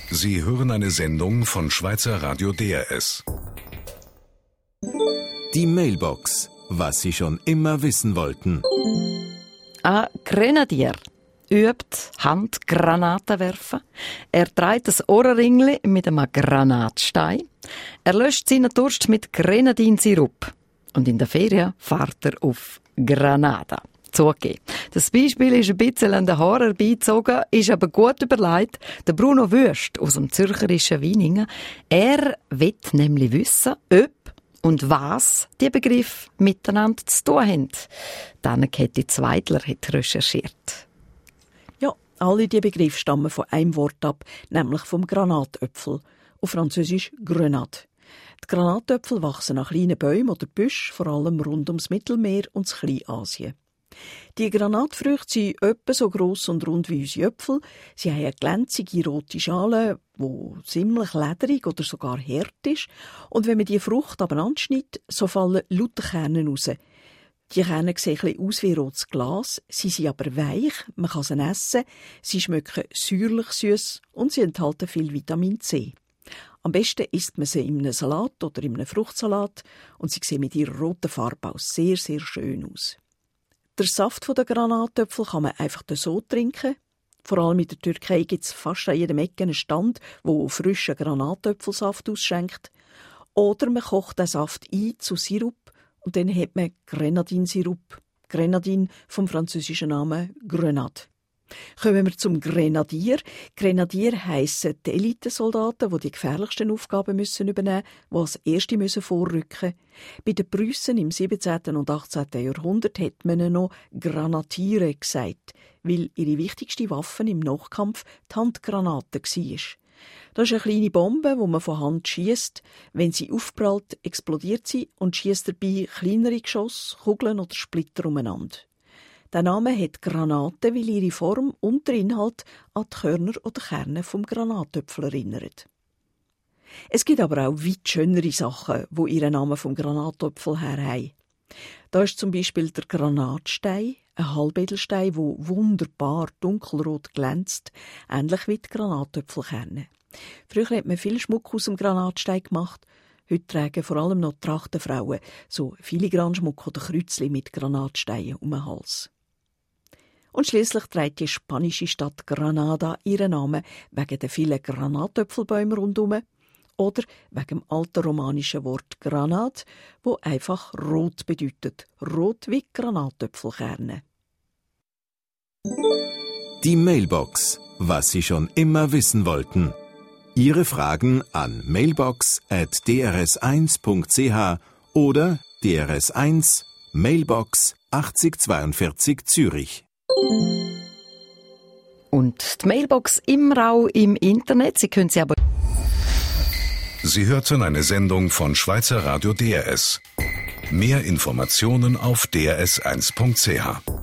Sie hören eine Sendung von Schweizer Radio DRS. Die Mailbox. Was Sie schon immer wissen wollten. Ein Grenadier übt Handgranaten werfen. Er trägt ein Ohrenringli mit einem Granatstein. Er löscht seinen Durst mit Grenadinsirup. Und in der Ferien fährt er auf Granada. Zugegeben. Das Beispiel ist ein bisschen an den Haaren herbeigezogen, ist aber gut überlegt. Der Bruno Wüst aus dem zürcherischen Weiningen, er will nämlich wissen, ob und was die Begriffe miteinander zu tun haben. Anne-Käthi Zweidler hat recherchiert. Ja, alle diese Begriffe stammen von einem Wort ab, nämlich vom Granatöpfel, auf Französisch Grenade. Die Granatöpfel wachsen an kleinen Bäumen oder Büschen, vor allem rund ums Mittelmeer und das Kleinasien. Die Granatfrüchte sind etwa so gross und rund wie unsere Äpfel. Sie haben eine glänzige rote Schale, die ziemlich lederig oder sogar hart ist. Und wenn man die Frucht abeinander schneidet, so fallen lauter Kerne raus. Die Kerne sehen ein bisschen aus wie rotes Glas, sie sind aber weich, man kann sie essen, sie schmecken säuerlich süß und sie enthalten viel Vitamin C. Am besten isst man sie in einem Salat oder in einem Fruchtsalat und sie sehen mit ihrer roten Farbe auch sehr, sehr schön aus. Der Saft der Granatöpfel kann man einfach so trinken. Vor allem in der Türkei gibt es fast an jedem Ecke einen Stand, der frischen Granatöpfelsaft ausschenkt. Oder man kocht den Saft ein zu Sirup und dann hat man Grenadinsirup. Grenadin vom französischen Namen Grenade. Kommen wir zum Grenadier. Grenadier heissen die Elitesoldaten, die die gefährlichsten Aufgaben übernehmen müssen, die als Erste vorrücken müssen. Bei den Preußen im 17. und 18. Jahrhundert hat man ihnen noch Granatiere gesagt, weil ihre wichtigste Waffe im Nachkampf die Handgranate war. Das ist eine kleine Bombe, die man von Hand schiesst. Wenn sie aufprallt, explodiert sie und schiesst dabei kleinere Geschosse, Kugeln oder Splitter umeinander. Der Name hat Granate, weil ihre Form und der Inhalt an die Körner oder Kerne vom Granatöpfel erinnern. Es gibt aber auch weit schönere Sachen, die ihren Namen vom Granatöpfel her haben. Da ist zum Beispiel der Granatstein, ein Halbedelstein, der wunderbar dunkelrot glänzt, ähnlich wie die Granatöpfelkerne. Früher hat man viel Schmuck aus dem Granatstein gemacht. Heute tragen vor allem noch Trachtenfrauen so Filigranschmuck oder Kreuzchen mit Granatsteinen um den Hals. Und schliesslich trägt die spanische Stadt Granada ihren Namen wegen der vielen Granatöpfelbäume rundherum oder wegen dem alten romanischen Wort Granat, wo einfach rot bedeutet, rot wie Granatöpfelkerne. Die Mailbox. Was Sie schon immer wissen wollten. Ihre Fragen an mailbox@drs1.ch oder DRS1 Mailbox 8042 Zürich. Und die Mailbox immer auch im Internet. Sie können sie aber... Sie hörten eine Sendung von Schweizer Radio DRS. Mehr Informationen auf drs1.ch.